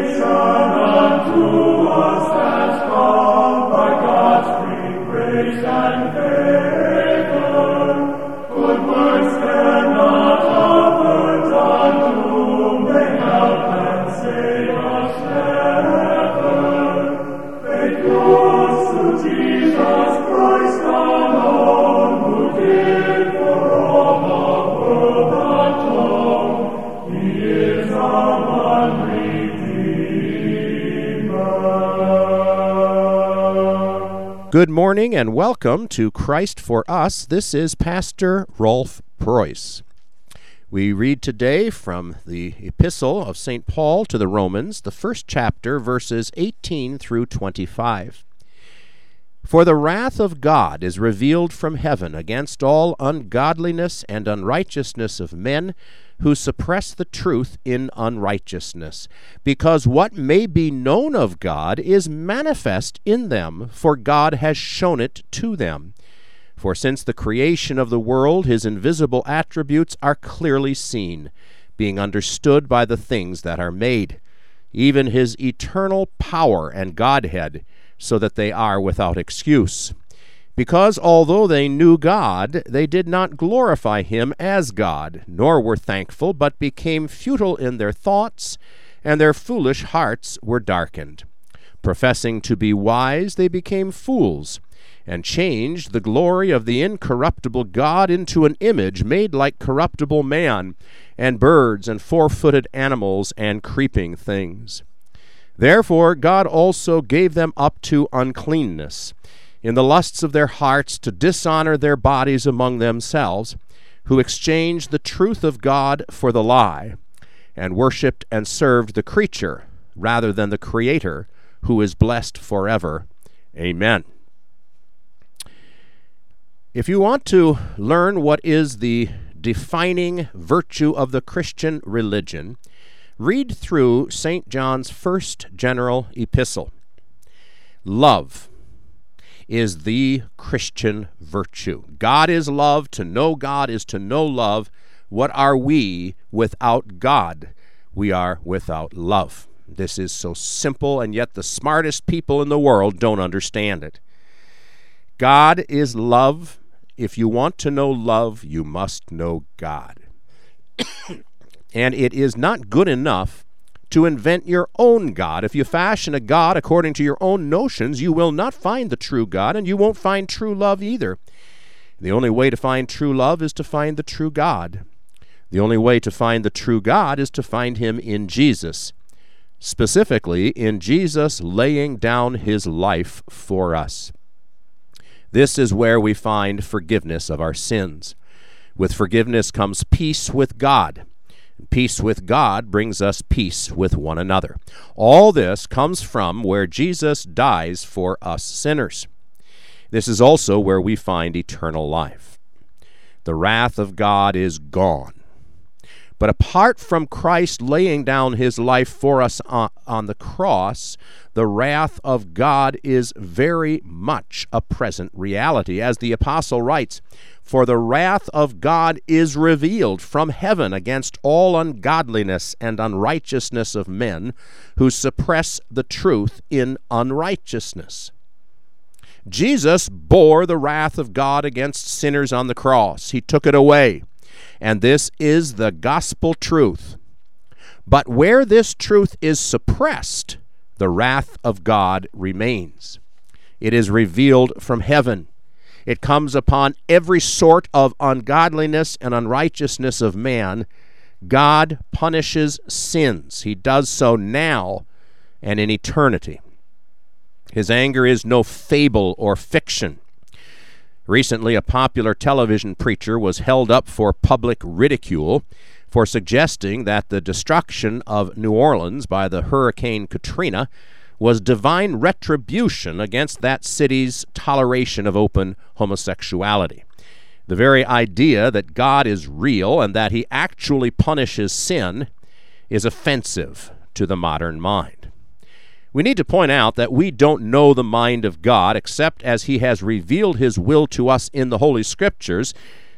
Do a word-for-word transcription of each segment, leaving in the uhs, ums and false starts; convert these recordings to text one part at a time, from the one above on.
Good morning and welcome to Christ for Us. This is Pastor Rolf Preuss. We read today from the Epistle of Saint Paul to the Romans, the first chapter, verses eighteen through twenty-five. For the wrath of God is revealed from heaven against all ungodliness and unrighteousness of men who suppress the truth in unrighteousness, because what may be known of God is manifest in them, for God has shown it to them. For since the creation of the world his invisible attributes are clearly seen, being understood by the things that are made, even his eternal power and Godhead, so that they are without excuse. Because although they knew God, they did not glorify him as God, nor were thankful, but became futile in their thoughts, and their foolish hearts were darkened. Professing to be wise, they became fools, and changed the glory of the incorruptible God into an image made like corruptible man, and birds, and four-footed animals, and creeping things. Therefore God also gave them up to uncleanness, in the lusts of their hearts, to dishonor their bodies among themselves, who exchanged the truth of God for the lie, and worshipped and served the creature rather than the Creator, who is blessed forever. Amen. If you want to learn what is the defining virtue of the Christian religion, read through Saint John's first general epistle. Love is the Christian virtue. God is love. To know God is to know love. What are we without God? We are without love. This is so simple, and yet the smartest people in the world don't understand it. God is love. If you want to know love, you must know God. And it is not good enough to invent your own God. If you fashion a God according to your own notions, you will not find the true God, and you won't find true love either. The only way to find true love is to find the true God. The only way to find the true God is to find him in Jesus, specifically in Jesus laying down his life for us. This is where we find forgiveness of our sins. With forgiveness comes peace with God. Peace with God brings us peace with one another. All this comes from where Jesus dies for us sinners. This is also where we find eternal life. The wrath of God is gone. But apart from Christ laying down his life for us on, on the cross, the wrath of God is very much a present reality. As the apostle writes, "For the wrath of God is revealed from heaven against all ungodliness and unrighteousness of men who suppress the truth in unrighteousness." Jesus bore the wrath of God against sinners on the cross. He took it away. And this is the gospel truth. But where this truth is suppressed, the wrath of God remains. It is revealed from heaven. It comes upon every sort of ungodliness and unrighteousness of man. God punishes sins. He does so now and in eternity. His anger is no fable or fiction. Recently, a popular television preacher was held up for public ridicule for suggesting that the destruction of New Orleans by the Hurricane Katrina was divine retribution against that city's toleration of open homosexuality. The very idea that God is real and that he actually punishes sin is offensive to the modern mind. We need to point out that we don't know the mind of God except as he has revealed his will to us in the Holy Scriptures,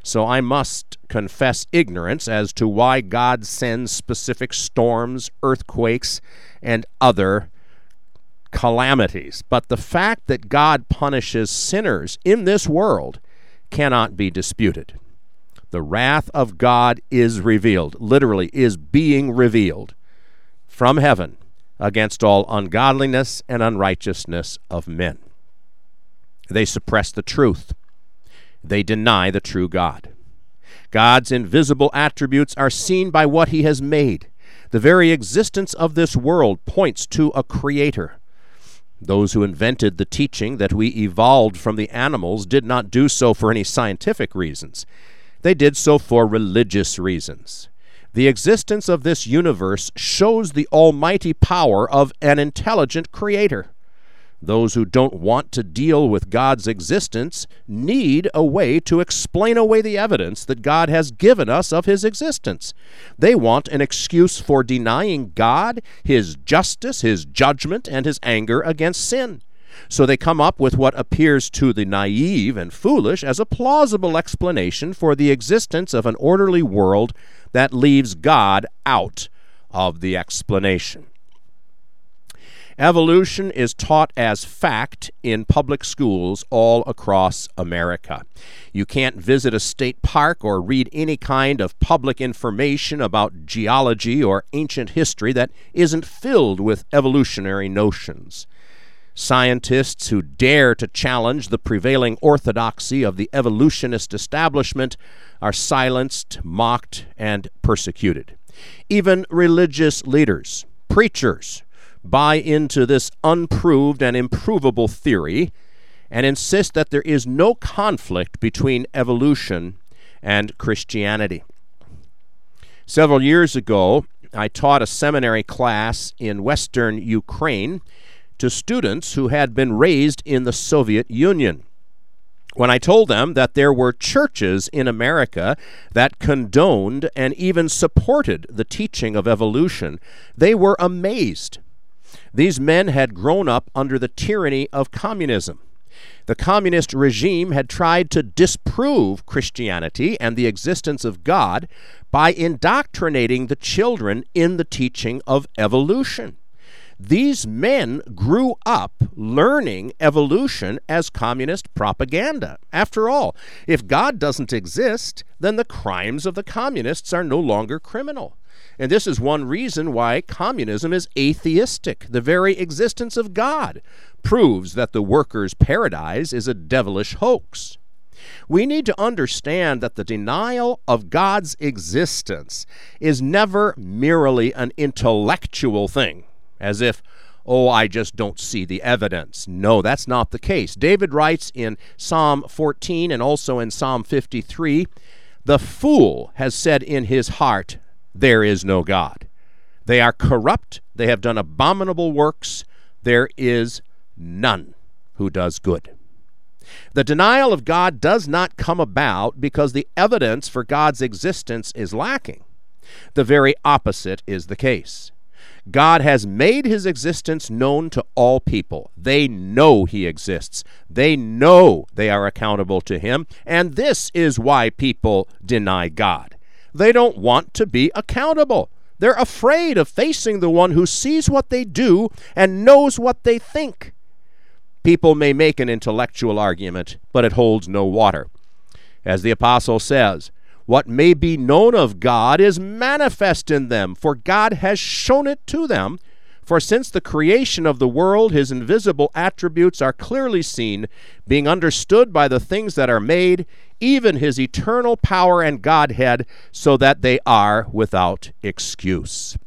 so I must confess ignorance as to why God sends specific storms, earthquakes, and other calamities. But the fact that God punishes sinners in this world cannot be disputed. The wrath of God is revealed, literally is being revealed from heaven against all ungodliness and unrighteousness of men. They suppress the truth. They deny the true God. God's invisible attributes are seen by what he has made. The very existence of this world points to a creator. Those who invented the teaching that we evolved from the animals did not do so for any scientific reasons. They did so for religious reasons. The existence of this universe shows the almighty power of an intelligent creator. Those who don't want to deal with God's existence need a way to explain away the evidence that God has given us of his existence. They want an excuse for denying God, his justice, his judgment, and his anger against sin. So they come up with what appears to the naive and foolish as a plausible explanation for the existence of an orderly world that leaves God out of the explanation. Evolution is taught as fact in public schools all across America. You can't visit a state park or read any kind of public information about geology or ancient history that isn't filled with evolutionary notions. Scientists who dare to challenge the prevailing orthodoxy of the evolutionist establishment are silenced, mocked, and persecuted. Even religious leaders, preachers, buy into this unproved and improvable theory and insist that there is no conflict between evolution and Christianity. Several years ago, I taught a seminary class in Western Ukraine to students who had been raised in the Soviet Union. When I told them that there were churches in America that condoned and even supported the teaching of evolution, they were amazed. These men had grown up under the tyranny of communism. The communist regime had tried to disprove Christianity and the existence of God by indoctrinating the children in the teaching of evolution. These men grew up learning evolution as communist propaganda. After all, if God doesn't exist, then the crimes of the communists are no longer criminal. And this is one reason why communism is atheistic. The very existence of God proves that the workers' paradise is a devilish hoax. We need to understand that the denial of God's existence is never merely an intellectual thing, as if, oh, I just don't see the evidence. No, that's not the case. David writes in Psalm fourteen and also in Psalm fifty-three, "The fool has said in his heart, there is no God. They are corrupt, they have done abominable works, there is none who does good." The denial of God does not come about because the evidence for God's existence is lacking. The very opposite is the case. God has made his existence known to all people. They know he exists. They know they are accountable to him, and this is why people deny God. They don't want to be accountable. They're afraid of facing the one who sees what they do and knows what they think. People may make an intellectual argument, but it holds no water. As the apostle says, what may be known of God is manifest in them, for God has shown it to them. For since the creation of the world, his invisible attributes are clearly seen, being understood by the things that are made, even his eternal power and Godhead, so that they are without excuse.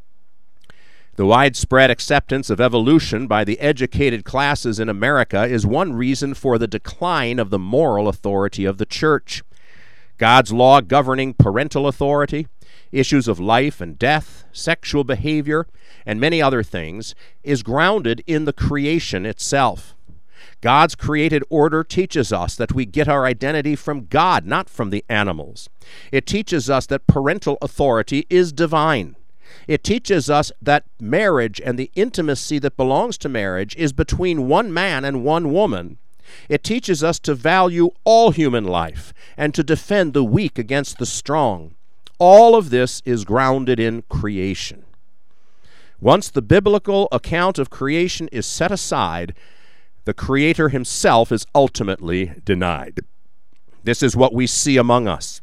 The widespread acceptance of evolution by the educated classes in America is one reason for the decline of the moral authority of the church. God's law governing parental authority, issues of life and death, sexual behavior, and many other things, is grounded in the creation itself. God's created order teaches us that we get our identity from God, not from the animals. It teaches us that parental authority is divine. It teaches us that marriage and the intimacy that belongs to marriage is between one man and one woman, It teaches us to value all human life and to defend the weak against the strong. All of this is grounded in creation. Once the biblical account of creation is set aside, the Creator himself is ultimately denied. This is what we see among us.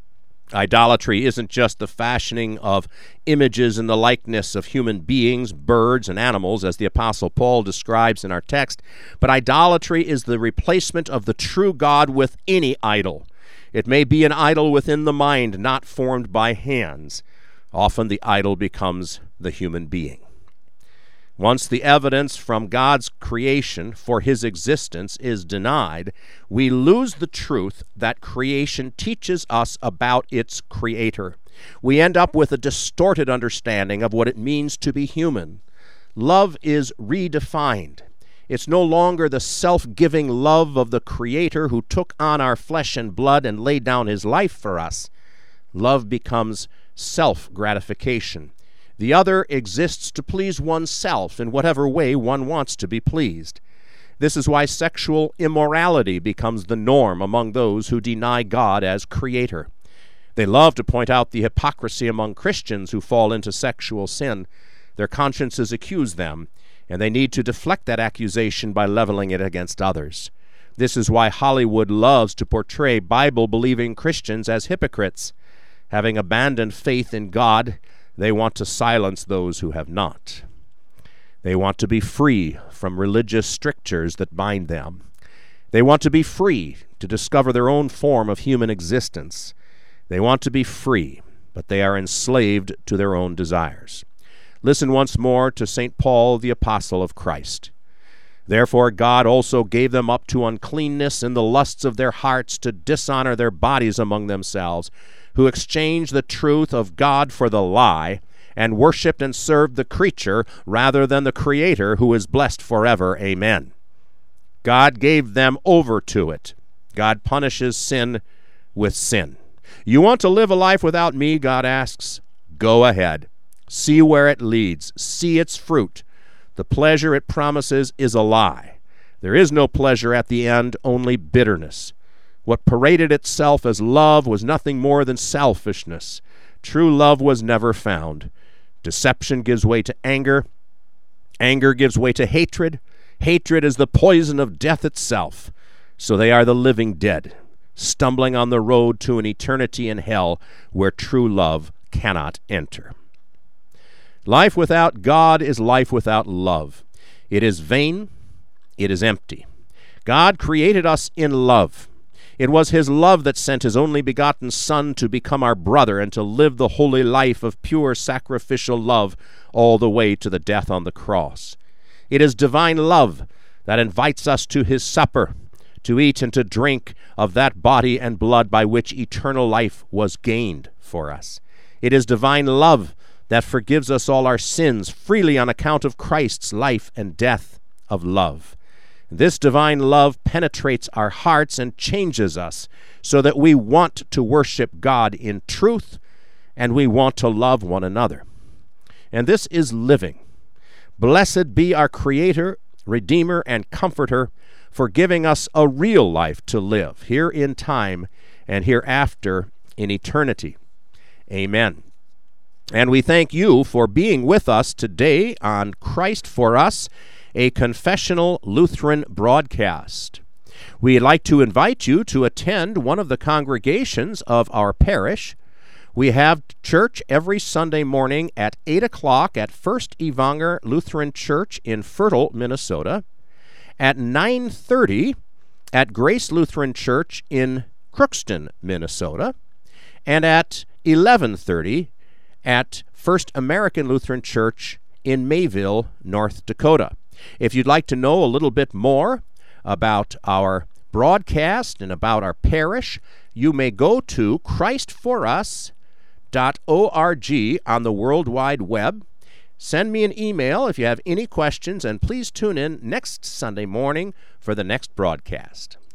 Idolatry isn't just the fashioning of images in the likeness of human beings, birds, and animals, as the Apostle Paul describes in our text, but idolatry is the replacement of the true God with any idol. It may be an idol within the mind, not formed by hands. Often the idol becomes the human being. Once the evidence from God's creation for his existence is denied, we lose the truth that creation teaches us about its creator. We end up with a distorted understanding of what it means to be human. Love is redefined. It's no longer the self-giving love of the Creator who took on our flesh and blood and laid down his life for us. Love becomes self-gratification. The other exists to please oneself in whatever way one wants to be pleased. This is why sexual immorality becomes the norm among those who deny God as Creator. They love to point out the hypocrisy among Christians who fall into sexual sin. Their consciences accuse them, and they need to deflect that accusation by leveling it against others. This is why Hollywood loves to portray Bible-believing Christians as hypocrites. Having abandoned faith in God, they want to silence those who have not. They want to be free from religious strictures that bind them. They want to be free to discover their own form of human existence. They want to be free, but they are enslaved to their own desires. Listen once more to Saint Paul, the apostle of Christ. Therefore God also gave them up to uncleanness in the lusts of their hearts to dishonor their bodies among themselves, who exchanged the truth of God for the lie, and worshipped and served the creature rather than the Creator, who is blessed forever. Amen. God gave them over to it. God punishes sin with sin. You want to live a life without me, God asks? Go ahead. See where it leads. See its fruit. The pleasure it promises is a lie. There is no pleasure at the end, only bitterness. What paraded itself as love was nothing more than selfishness. True love was never found. Deception gives way to anger. Anger gives way to hatred. Hatred is the poison of death itself. So they are the living dead, stumbling on the road to an eternity in hell where true love cannot enter. Life without God is life without love. It is vain. It is empty. God created us in love. It was his love that sent his only begotten Son to become our brother and to live the holy life of pure sacrificial love all the way to the death on the cross. It is divine love that invites us to his supper, to eat and to drink of that body and blood by which eternal life was gained for us. It is divine love that forgives us all our sins freely on account of Christ's life and death of love. This divine love penetrates our hearts and changes us so that we want to worship God in truth and we want to love one another. And this is living. Blessed be our Creator, Redeemer, and Comforter for giving us a real life to live here in time and hereafter in eternity. Amen. And we thank you for being with us today on Christ for Us, a confessional Lutheran broadcast. We'd like to invite you to attend one of the congregations of our parish. We have church every Sunday morning at eight o'clock at First Evanger Lutheran Church in Fertile, Minnesota, at nine thirty at Grace Lutheran Church in Crookston, Minnesota, and at eleven thirty at First American Lutheran Church in Mayville, North Dakota. If you'd like to know a little bit more about our broadcast and about our parish, you may go to christ for us dot org on the World Wide Web. Send me an email if you have any questions, and please tune in next Sunday morning for the next broadcast.